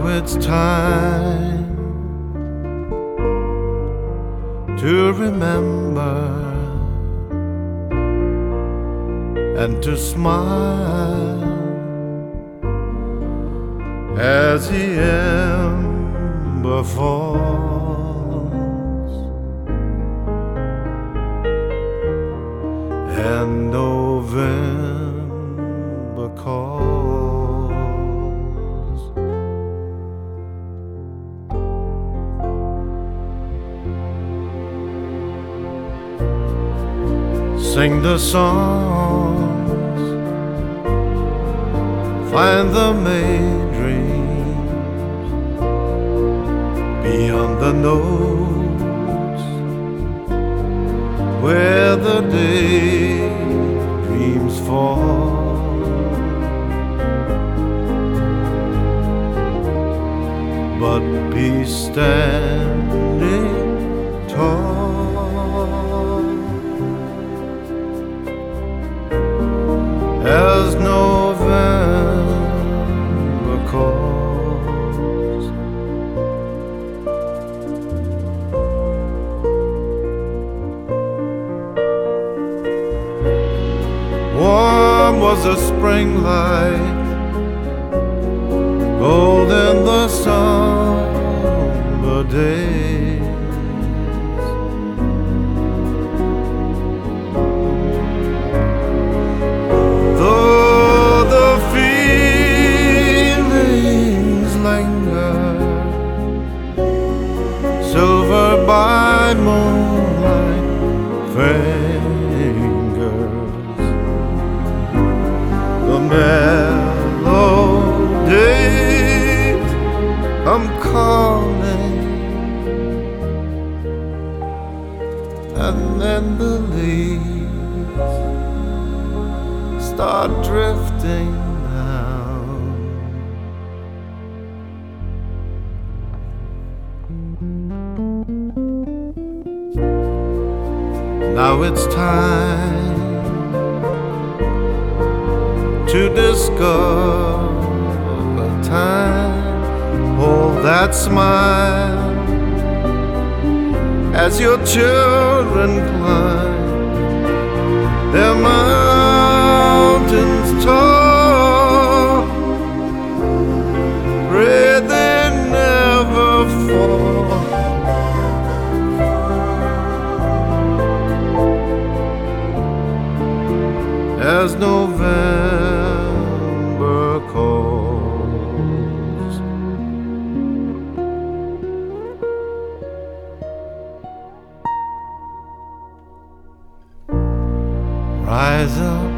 it's time to remember and to smile as the ember falls and November calls. Sing the songs, find the May dreams beyond the notes where the day dreams fall. But be standing tall as November calls. Warm was the spring light, golden the summer days. Though the feelings linger, silver by moonlight fingers, the melodies I'm calling, and then the leaves start drifting down. Now it's time to discover time. Hold that smile as your children climb their mountains tall. Pray they never fall. As November calls. Rise up,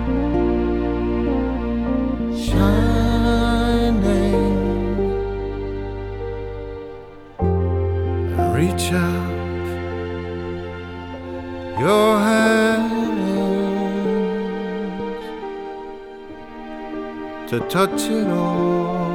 shining, and reach out your hands to touch it all.